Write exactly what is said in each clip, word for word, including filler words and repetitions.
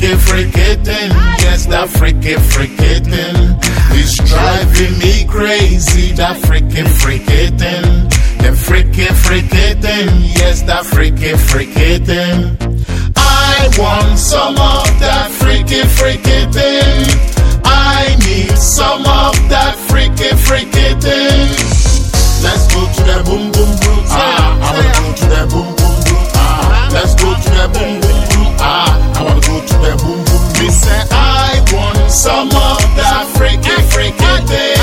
freaky, freaky thing. Yes, that freaky, freaky thing is driving me crazy. That freaky, freaky thing. The freaky, freaky thing. Yes, that freaky, freaky thing. I want some of that freaky, freaky thing. I need some of that freaky, freaky thing. Let's go to the boom, boom, boom. Ah, I wanna go to the boom, boom, boom. Ah, let's go to the boom, boom, boom. Ah, I wanna go to the boom, boom, boom. Me say I want some of that freaky, freaky thing.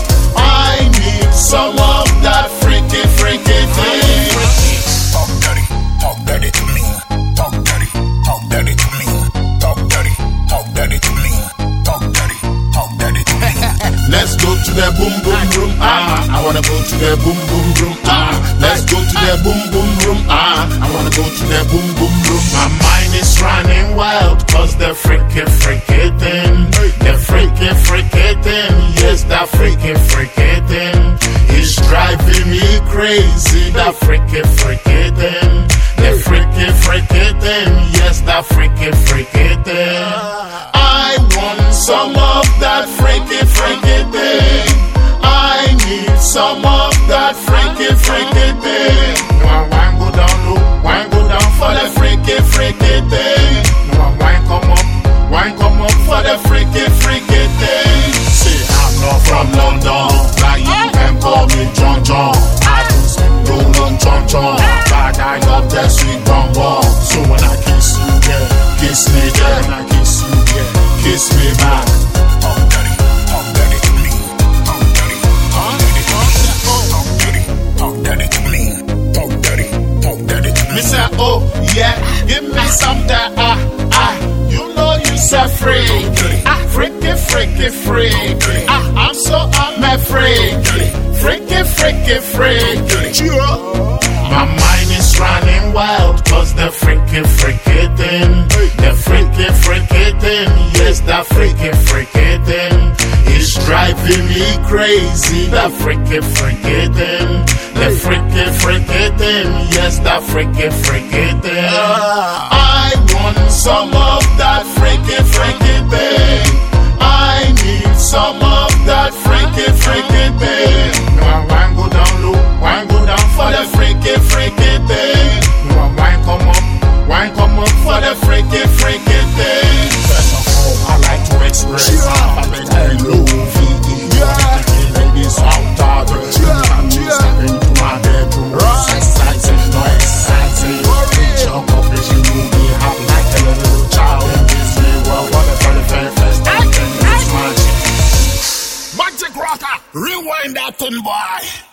I need some of that freaky, freaky thing. Talk dirty, talk dirty to me. Talk dirty, talk dirty to me. Talk dirty, talk dirty to me. Talk dirty, talk dirty to me. Let's go to the boom, boom room. Ah, I wanna go to the boom, boom room. Ah, let's go to the boom, boom room. Ah, I wanna go to the boom, boom room. My mind is running wild, cause the freaky, freaky thing. The freaky, freaky thing. Yes, that freaky, freaky thing is driving me crazy. That freaky, freaky thing. The freaky, freaky thing. Yes, that freaky, freaky thing. I want some of that freaky, freaky thing. I need some of that freaky, freaky thing. No one go down low, one go down for the freaky, freaky thing. No one come up, one come up for the freaky, freaky thing. See, I'm not from London, now you can call me John John. I do some roll on John John, but I love that sweet bonbon. So when I kiss you, yeah, kiss me, yeah, when I kiss you, yeah, kiss me back. Talk dirty, talk dirty to me. Talk dirty, talk dirty to me. Talk dirty, talk dirty to me. Talk dirty, talk dirty to me. Me say, oh yeah, give me some that ah ah. You know you say freaky, ah freaky, freaky, freaky. Ah, I'm so I'm a freaky, freaky, freaky, freaky. My mind is running wild, cause the freaky, freaky thing. The freaky, freaky thing. Yes, that freaky, freaky thing is driving me crazy. That freaky, freaky thing. The freaky, freaky thing. Yes, that freaky, freaky thing. I want some of that freaky, freaky thing. I need some of that freaky, freaky thing. No one go down low, one go down for the freaky, freaky thing. No one come up, one come up for the freaky, freaky thing. First of all, I like to express I make I love it. Yeah, ladies out there, I'm just stepping to my bedroom. Exciting, no exciting. Jump up as you move me happy like a little child in Disney World. What a very, very first time. Magic Magic Rocker, rewind that thing, boy.